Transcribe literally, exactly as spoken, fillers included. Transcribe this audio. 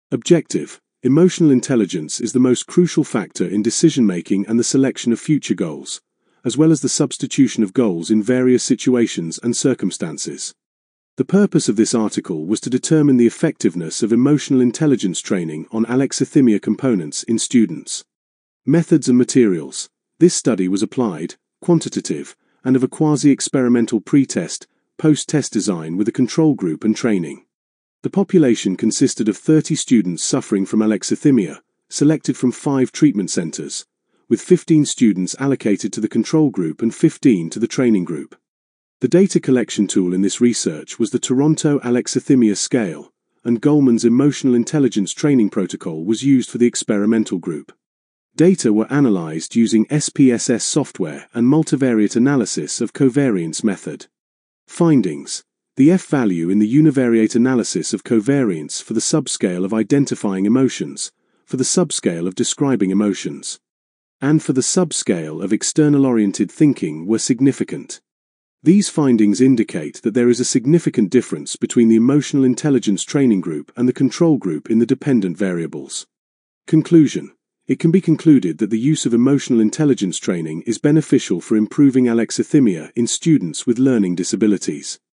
Objective: emotional intelligence is the most crucial factor in decision-making and the selection of future goals, as well as the substitution of goals in various situations and circumstances. The purpose of this article was to determine the effectiveness of emotional intelligence training on alexithymia components in students. Methods and materials. This study was applied, quantitative, and of a quasi-experimental pre-test, post-test design with a control group and training. The population consisted of thirty students suffering from alexithymia, selected from five treatment centers, with fifteen students allocated to the control group and fifteen to the training group. The data collection tool in this research was the Toronto Alexithymia Scale, and Goleman's Emotional Intelligence Training Protocol was used for the experimental group. Data were analyzed using S P S S software and multivariate analysis of covariance method. Findings: the F-value in the univariate analysis of covariance for the subscale of identifying emotions, for the subscale of describing emotions, and for the subscale of external-oriented thinking were significant. These findings indicate that there is a significant difference between the emotional intelligence training group and the control group in the dependent variables. Conclusion: it can be concluded that the use of emotional intelligence training is beneficial for improving alexithymia in students with learning disabilities.